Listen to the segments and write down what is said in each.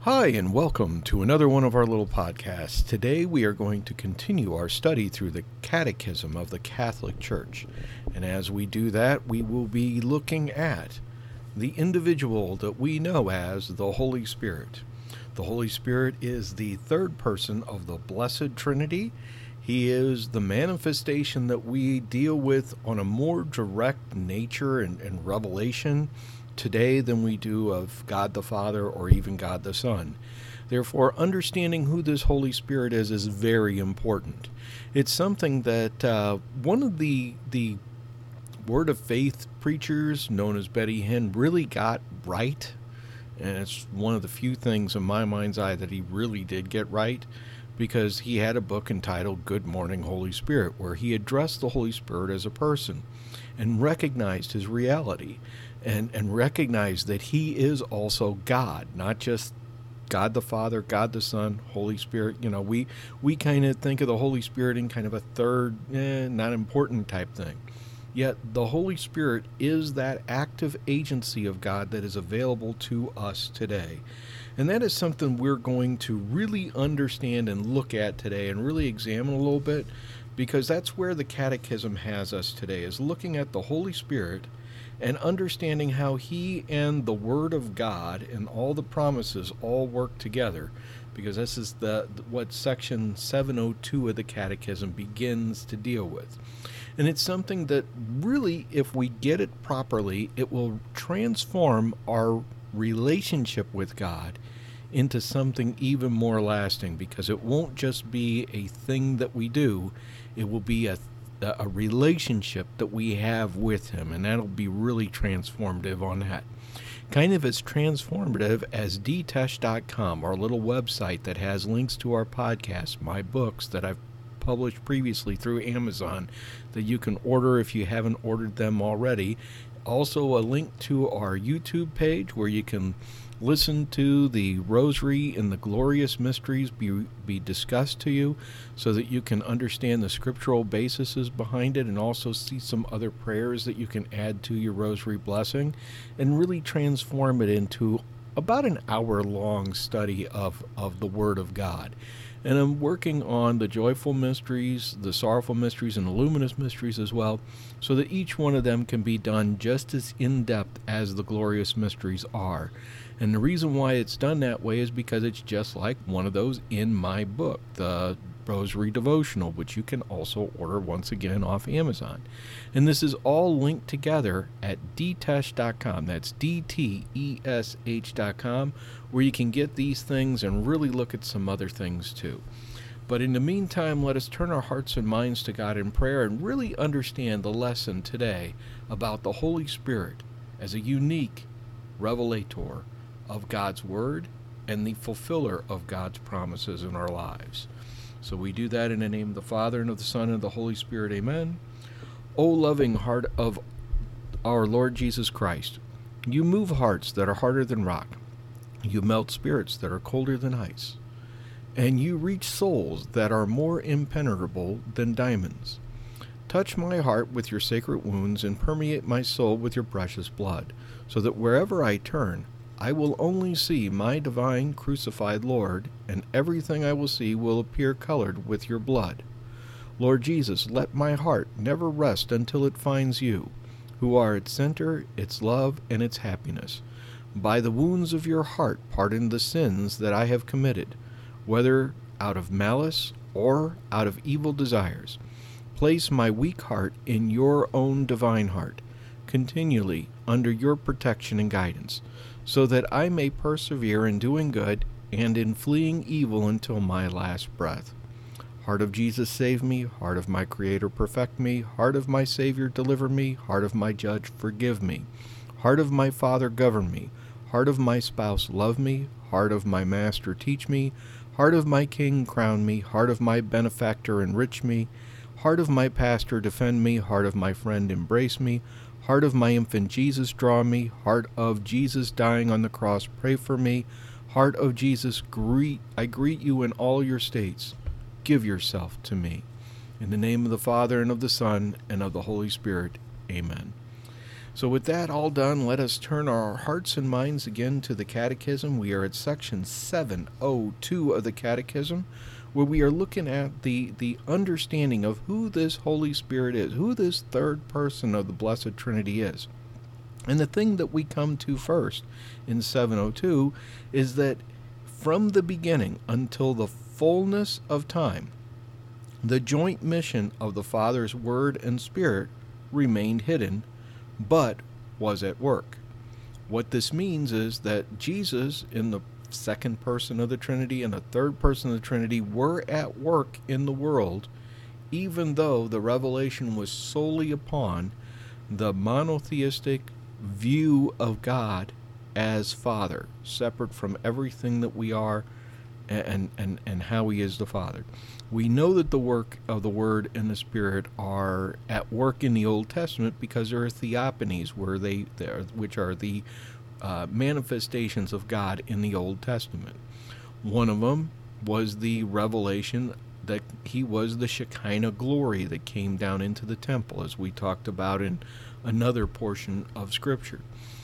Hi, and welcome to another one of our little podcasts. Today we are going to continue our study through the Catechism of the Catholic Church. And as we do that, we will be looking at the individual that we know as the Holy Spirit. The Holy Spirit is the third person of the Blessed Trinity. He is the manifestation that we deal with on a more direct nature and revelation today than we do of God the Father or even God the Son. Therefore, understanding who this Holy Spirit is very important. It's something that one of the Word of Faith preachers, known as Betty Hinn, really got right. And it's one of the few things in my mind's eye that he really did get right, because he had a book entitled Good Morning, Holy Spirit, where he addressed the Holy Spirit as a person and recognized his reality and recognized that he is also God, not just God the Father, God the Son, Holy Spirit. You know, we kind of think of the Holy Spirit in kind of a third, not important type thing. Yet the Holy Spirit is that active agency of God that is available to us today. And that is something we're going to really understand and look at today and really examine a little bit, because that's where the Catechism has us today, is looking at the Holy Spirit and understanding how he and the Word of God and all the promises all work together, because this is what section 702 of the Catechism begins to deal with. And it's something that really, if we get it properly, it will transform our relationship with God into something even more lasting, because it won't just be a thing that we do, it will be a relationship that we have with him, and that'll be really transformative on that. Kind of as transformative as dtesh.com, our little website that has links to our podcast, my books that I've published previously through Amazon that you can order if you haven't ordered them already. Also a link to our YouTube page where you can listen to the Rosary and the Glorious Mysteries be discussed to you, so that you can understand the scriptural bases behind it, and also see some other prayers that you can add to your Rosary blessing and really transform it into about an hour-long study of the Word of God. And I'm working on the Joyful Mysteries, the Sorrowful Mysteries, and the Luminous Mysteries as well, so that each one of them can be done just as in-depth as the Glorious Mysteries are. And the reason why it's done that way is because it's just like one of those in my book, the Rosary Devotional, which you can also order once again off Amazon. And this is all linked together at dtesh.com. That's DTESH.com, where you can get these things and really look at some other things too. But in the meantime, let us turn our hearts and minds to God in prayer and really understand the lesson today about the Holy Spirit as a unique revelator of God's Word and the fulfiller of God's promises in our lives. So we do that in the name of the Father, and of the Son, and of the Holy Spirit. Amen. O loving heart of our Lord Jesus Christ, you move hearts that are harder than rock. You melt spirits that are colder than ice. And you reach souls that are more impenetrable than diamonds. Touch my heart with your sacred wounds and permeate my soul with your precious blood, so that wherever I turn, I will only see my divine crucified Lord, and everything I will see will appear colored with your blood. Lord Jesus, let my heart never rest until it finds you, who are its center, its love, and its happiness. By the wounds of your heart, pardon the sins that I have committed, whether out of malice or out of evil desires. Place my weak heart in your own divine heart, continually under your protection and guidance, so that I may persevere in doing good and in fleeing evil until my last breath. Heart of Jesus, save me. Heart of my Creator, perfect me. Heart of my Savior, deliver me. Heart of my Judge, forgive me. Heart of my Father, govern me. Heart of my Spouse, love me. Heart of my Master, teach me. Heart of my King, crown me. Heart of my Benefactor, enrich me. Heart of my Pastor, defend me. Heart of my friend, embrace me. Heart of my infant Jesus, draw me. Heart of Jesus dying on the cross, pray for me. Heart of Jesus, I greet you in all your states. Give yourself to me. In the name of the Father, and of the Son, and of the Holy Spirit. Amen. So with that all done, let us turn our hearts and minds again to the Catechism. We are at section 702 of the Catechism, where we are looking at the understanding of who this Holy Spirit is, who this third person of the Blessed Trinity is. And the thing that we come to first in 702 is that from the beginning until the fullness of time, the joint mission of the Father's Word and Spirit remained hidden, but was at work. What this means is that Jesus, in the second person of the Trinity and the third person of the Trinity, were at work in the world, even though the revelation was solely upon the monotheistic view of God as Father, separate from everything that we are and how He is the Father. We know that the work of the Word and the Spirit are at work in the Old Testament because there are theophanies, which are the manifestations of God in the Old Testament. One of them was the revelation that He was the Shekinah glory that came down into the temple, as we talked about in another portion of Scripture,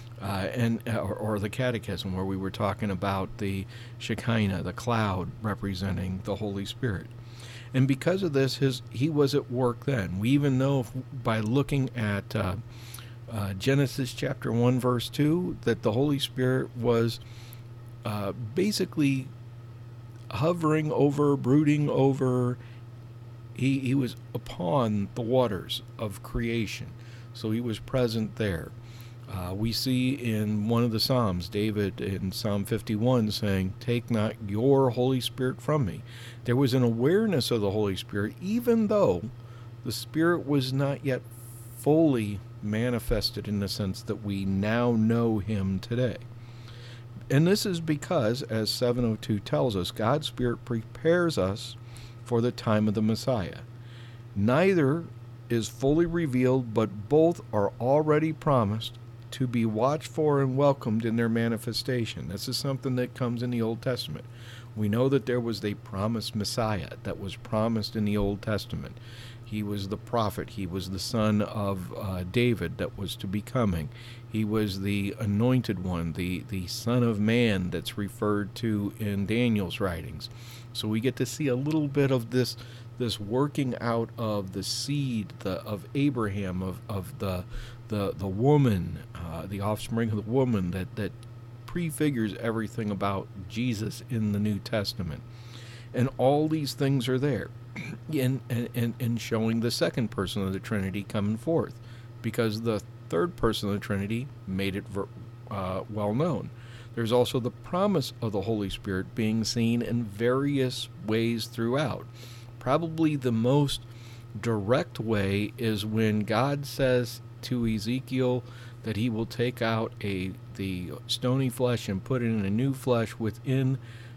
or the Catechism, where we were talking about the Shekinah, the cloud representing the Holy Spirit. And because of this, He was at work then. We even know by looking at Genesis chapter 1, verse 2, that the Holy Spirit was basically hovering over, brooding over. He was upon the waters of creation. So He was present there. We see in one of the Psalms, David in Psalm 51 saying, "Take not your Holy Spirit from me." There was an awareness of the Holy Spirit, even though the Spirit was not yet fully manifested in the sense that we now know Him today. And this is because, as 702 tells us, God's Spirit prepares us for the time of the Messiah. Neither is fully revealed, but both are already promised to be watched for and welcomed in their manifestation. This is something that comes in the Old Testament. We know that there was a promised Messiah that was promised in the Old Testament. He was the prophet. He was the son of David that was to be coming. He was the anointed one, the Son of Man that's referred to in Daniel's writings. So we get to see a little bit of this working out of the seed of Abraham, of the woman, the offspring of the woman that prefigures everything about Jesus in the New Testament. And all these things are there in showing the second person of the Trinity coming forth, because the third person of the Trinity made it well known. There's also the promise of the Holy Spirit being seen in various ways throughout. Probably the most direct way is when God says to Ezekiel that He will take out the stony flesh and put it in a new flesh within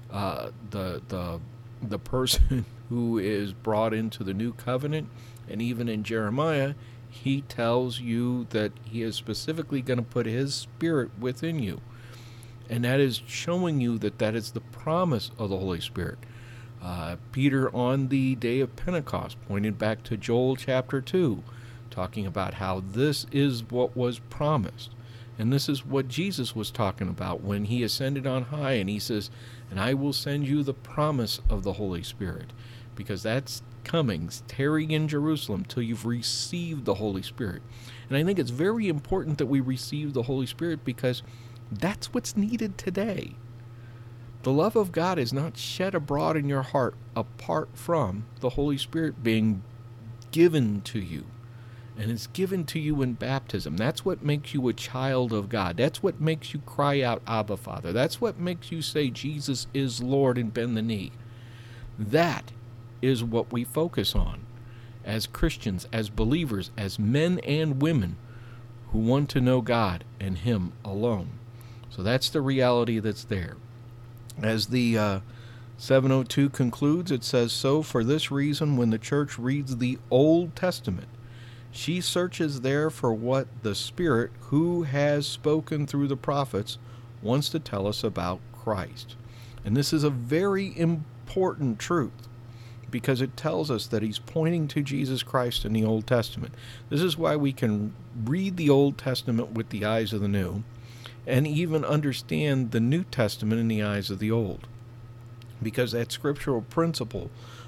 the person who is brought into the new covenant. And even in Jeremiah, He tells you that He is specifically going to put His Spirit within you. And that is showing you that is the promise of the Holy Spirit. Peter, on the day of Pentecost, pointed back to Joel chapter 2, talking about how this is what was promised. And this is what Jesus was talking about when He ascended on high, and He says, "And I will send you the promise of the Holy Spirit," because that's coming. Tarry in Jerusalem till you've received the Holy Spirit. And I think it's very important that we receive the Holy Spirit, because that's what's needed today. The love of God is not shed abroad in your heart apart from the Holy Spirit being given to you. And it's given to you in baptism. That's what makes you a child of God. That's what makes you cry out, "Abba, Father." That's what makes you say, "Jesus is Lord," and bend the knee. That is what we focus on as Christians, as believers, as men and women who want to know God and Him alone. So that's the reality that's there. As the 702 concludes, it says, "So for this reason, when the church reads the Old Testament, she searches there for what the Spirit, who has spoken through the prophets, wants to tell us about Christ." And this is a very important truth, because it tells us that he's pointing to Jesus Christ in the Old Testament. This is why we can read the Old Testament with the eyes of the New, and even understand the New Testament in the eyes of the Old. Because that scriptural principle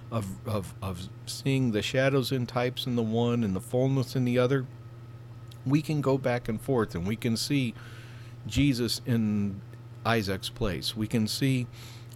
of seeing the shadows and types in the one and the fullness in the other, we can go back and forth and we can see Jesus in Isaac's place. We can see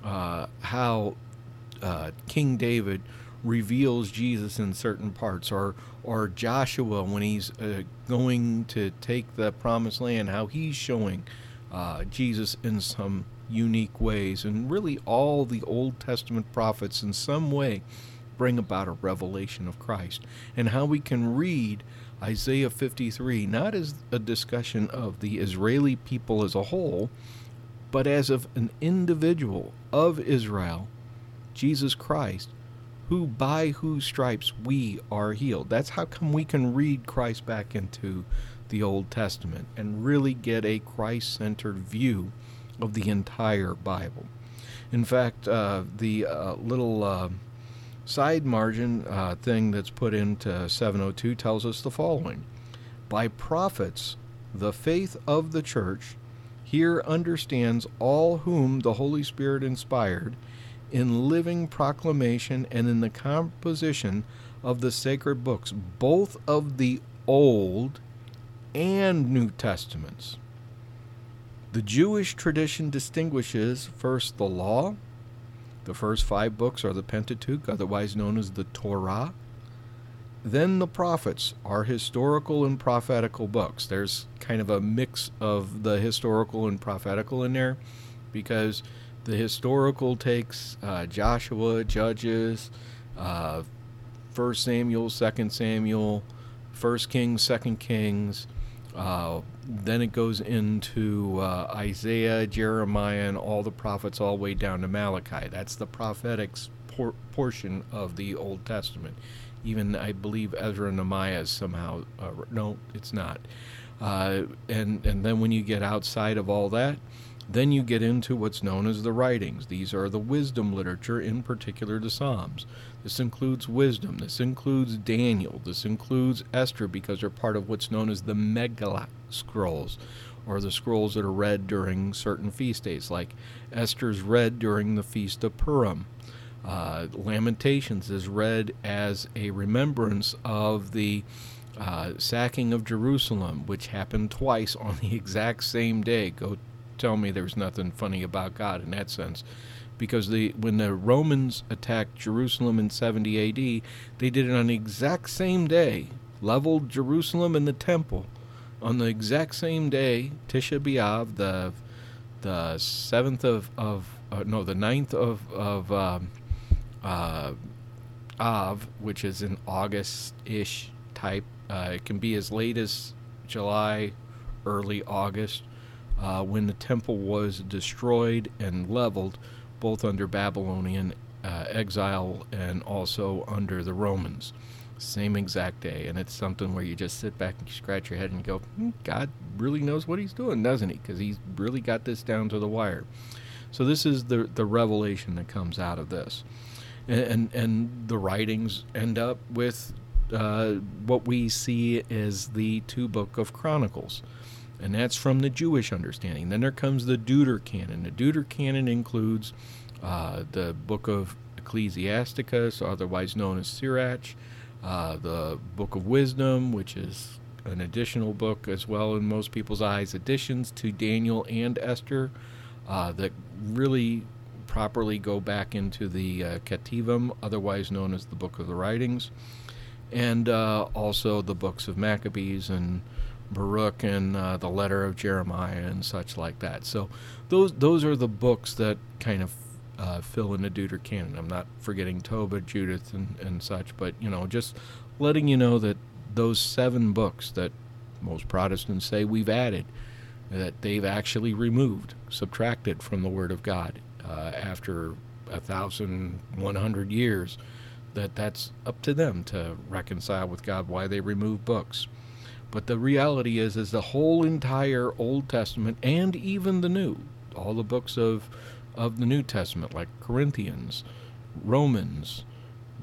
how King David reveals Jesus in certain parts, or Joshua when he's going to take the promised land, how he's showing Jesus in some unique ways. And really all the Old Testament prophets in some way bring about a revelation of Christ, and how we can read Isaiah 53 not as a discussion of the Israeli people as a whole, but as of an individual of Israel, Jesus Christ, who by whose stripes we are healed. That's how come we can read Christ back into the Old Testament and really get a Christ-centered view of the entire Bible. In fact, the little side margin thing that's put into 702 tells us the following: by prophets, the faith of the church here understands all whom the Holy Spirit inspired in living proclamation and in the composition of the sacred books, both of the Old and New Testaments. The Jewish tradition distinguishes first the law. The first 5 books are the Pentateuch, otherwise known as the Torah. Then the prophets are historical and prophetical books. There's kind of a mix of the historical and prophetical in there, because the historical takes Joshua, Judges, 1 Samuel, 2 Samuel, 1 Kings, 2 Kings. Then it goes into Isaiah, Jeremiah, and all the prophets all the way down to Malachi. That's the prophetic portion of the Old Testament. Even, I believe, Ezra and Nehemiah is somehow... no, it's not. And then when you get outside of all that, then you get into what's known as the writings. These are the wisdom literature, in particular the Psalms. This includes wisdom. This includes Daniel. This includes Esther, because they're part of what's known as the Megillah scrolls, or the scrolls that are read during certain feast days, like Esther's read during the Feast of Purim. Lamentations is read as a remembrance of the sacking of Jerusalem, which happened twice on the exact same day. Go tell me there's nothing funny about God in that sense. Because when the Romans attacked Jerusalem in 70 A.D., they did it on the exact same day, leveled Jerusalem and the temple on the exact same day, Tisha B'Av, the 9th of Av, which is an August-ish type. It can be as late as July, early August, when the temple was destroyed and leveled, both under Babylonian exile and also under the Romans. Same exact day. And it's something where you just sit back and scratch your head and go, God really knows what he's doing, doesn't he? Because he's really got this down to the wire. So this is the revelation that comes out of this. And the writings end up with what we see as the 2 Book of Chronicles. And that's from the Jewish understanding. Then there comes the Deuterocanon. The Deuterocanon includes the book of Ecclesiasticus, otherwise known as Sirach, the Book of Wisdom, which is an additional book as well in most people's eyes, additions to Daniel and Esther that really properly go back into the Ketuvim, otherwise known as the Book of the Writings, and also the books of Maccabees and Baruch and the letter of Jeremiah and such like that. So those are the books that kind of fill in the Deuterocanon. I'm not forgetting Tobit, Judith, and such, but just letting you know that those 7 books that most Protestants say we've added, that they've actually removed, subtracted from the Word of God after 1,100 years, that's up to them to reconcile with God why they remove books. But the reality is the whole entire Old Testament and even the New, all the books of the New Testament, like Corinthians, Romans,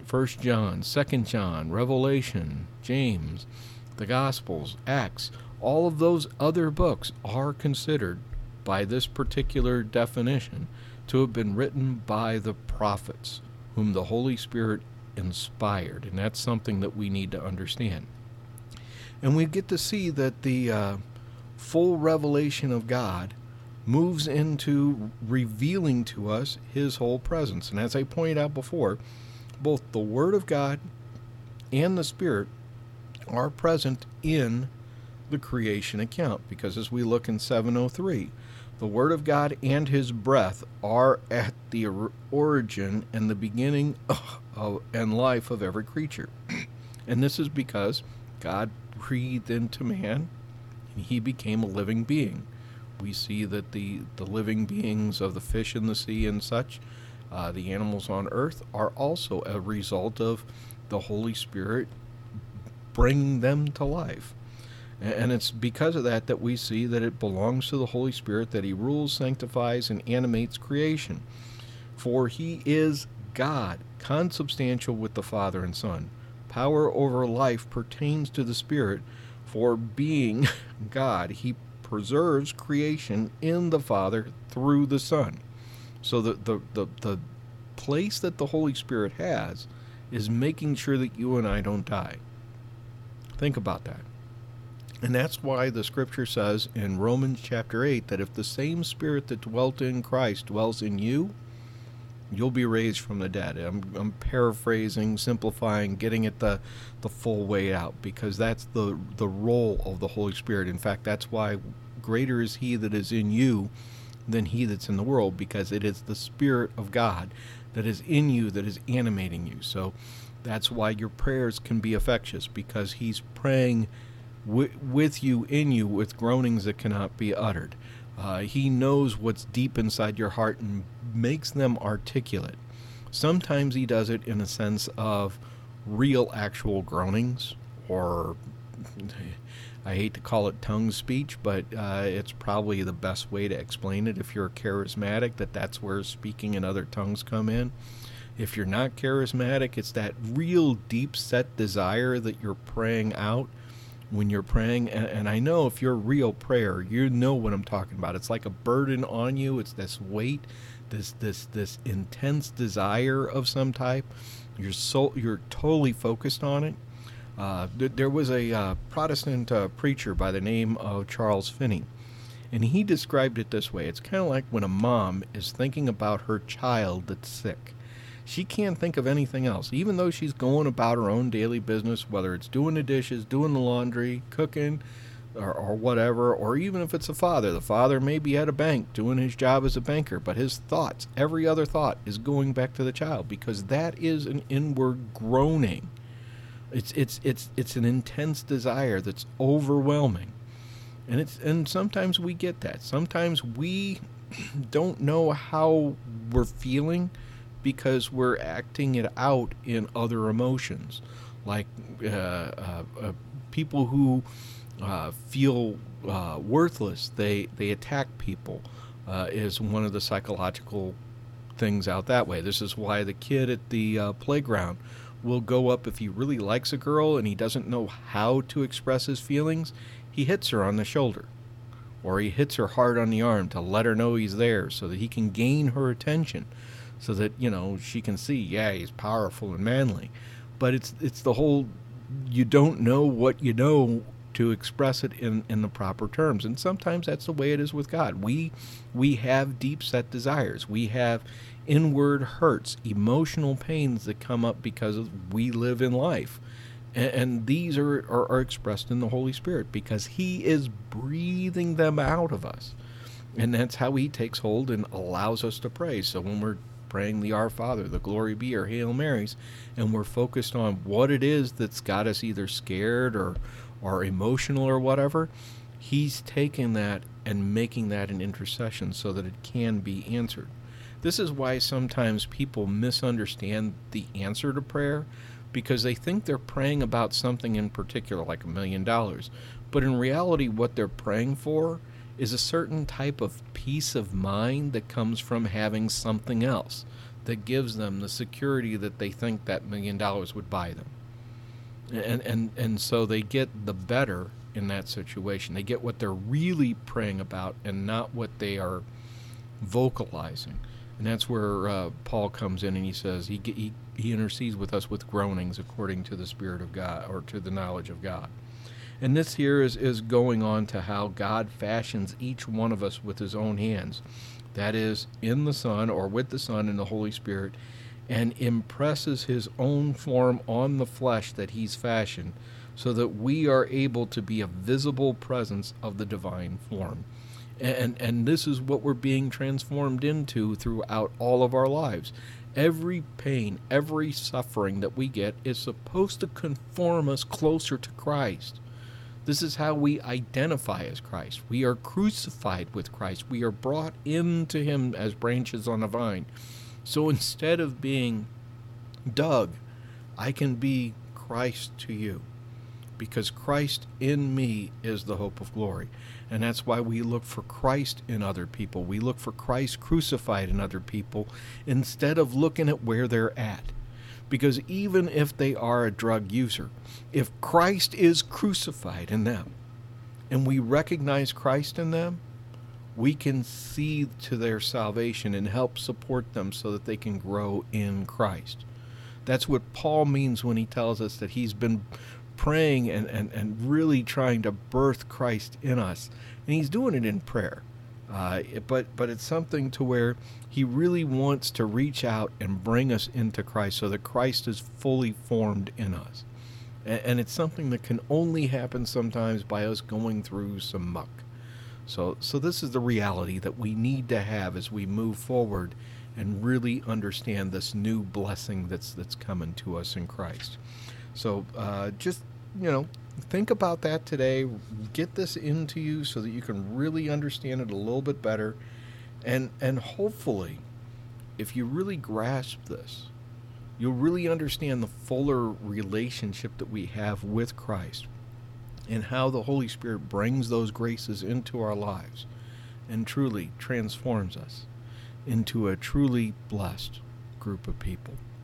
1 John, 2 John, Revelation, James, the Gospels, Acts, all of those other books are considered by this particular definition to have been written by the prophets, whom the Holy Spirit inspired. And that's something that we need to understand. And we get to see that the full revelation of God moves into revealing to us his whole presence. And as I pointed out before, both the Word of God and the Spirit are present in the creation account, because as we look in 703, the Word of God and his breath are at the origin and the beginning and life of every creature. And this is because God breathed into man and he became a living being. We see that the living beings of the fish in the sea and such, the animals on earth, are also a result of the Holy Spirit bringing them to life. And it's because of that that we see that it belongs to the Holy Spirit, that he rules, sanctifies, and animates creation. For he is God, consubstantial with the Father and Son. Power over life pertains to the Spirit, for being God, he preserves creation in the Father through the Son. So the place that the Holy Spirit has is making sure that you and I don't die. Think about that. And that's why the scripture says in Romans chapter 8 that if the same Spirit that dwelt in Christ dwells in you, you'll be raised from the dead. I'm paraphrasing, simplifying, getting it the full way out, because that's the role of the Holy Spirit. In fact, that's why greater is he that is in you than he that's in the world, because it is the Spirit of God that is in you that is animating you. So that's why your prayers can be effectuous, because he's praying with you, in you, with groanings that cannot be uttered. He knows what's deep inside your heart and makes them articulate. Sometimes he does it in a sense of real, actual groanings, or I hate to call it tongue speech, but it's probably the best way to explain it. If you're charismatic, that's where speaking in other tongues come in. If you're not charismatic, it's that real deep-set desire that you're praying out when you're praying. And I know if you're a real prayer, you know what I'm talking about. It's like a burden on you. It's this weight, this intense desire of some type. You're totally focused on it. There was a Protestant preacher by the name of Charles Finney, and he described it this way. It's kind of like when a mom is thinking about her child that's sick. She can't think of anything else, even though she's going about her own daily business, whether it's doing the dishes, doing the laundry, cooking, or whatever, or even if it's the father may be at a bank doing his job as a banker, but his thoughts, every other thought, is going back to the child, because that is an inward groaning. It's an intense desire that's overwhelming, and sometimes we get that. Sometimes we don't know how we're feeling, because we're acting it out in other emotions, like people who feel worthless. They attack people is one of the psychological things out that way. This is why the kid at the playground will go up, if he really likes a girl and he doesn't know how to express his feelings, he hits her on the shoulder, or he hits her hard on the arm to let her know he's there, so that he can gain her attention, so that, she can see, yeah, he's powerful and manly. But it's the whole, you don't know what you know to express it in the proper terms. And sometimes that's the way it is with God. We have deep set desires. We have inward hurts, emotional pains that come up because we live in life. And these are expressed in the Holy Spirit, because he is breathing them out of us. And that's how he takes hold and allows us to pray. So when we're praying the Our Father, the Glory Be, or Hail Marys, and we're focused on what it is that's got us either scared or emotional or whatever, he's taking that and making that an intercession so that it can be answered. This is why sometimes people misunderstand the answer to prayer, because they think they're praying about something in particular, like $1 million. But in reality, what they're praying for is a certain type of peace of mind that comes from having something else. that gives them the security that they think that $1 million would buy them. And so they get the better in that situation. They get what they're really praying about and not what they are vocalizing. And that's where Paul comes in and he says he intercedes with us with groanings according to the Spirit of God, or to the knowledge of God. And this here is going on to how God fashions each one of us with his own hands. That is, in the Son, or with the Son and the Holy Spirit, and impresses his own form on the flesh that he's fashioned, so that we are able to be a visible presence of the divine form. And this is what we're being transformed into throughout all of our lives. Every pain, every suffering that we get is supposed to conform us closer to Christ. This is how we identify as Christ. We are crucified with Christ. We are brought into him as branches on a vine. So instead of being Doug, I can be Christ to you, because Christ in me is the hope of glory. And that's why we look for Christ in other people. We look for Christ crucified in other people instead of looking at where they're at. Because even if they are a drug user, if Christ is crucified in them and we recognize Christ in them, we can see to their salvation and help support them so that they can grow in Christ. That's what Paul means when he tells us that he's been praying and really trying to birth Christ in us. And he's doing it in prayer. But it's something to where he really wants to reach out and bring us into Christ so that Christ is fully formed in us. And it's something that can only happen sometimes by us going through some muck. So this is the reality that we need to have as we move forward and really understand this new blessing that's coming to us in Christ. So just, think about that today. Get this into you so that you can really understand it a little bit better. And hopefully, if you really grasp this, you'll really understand the fuller relationship that we have with Christ and how the Holy Spirit brings those graces into our lives and truly transforms us into a truly blessed group of people.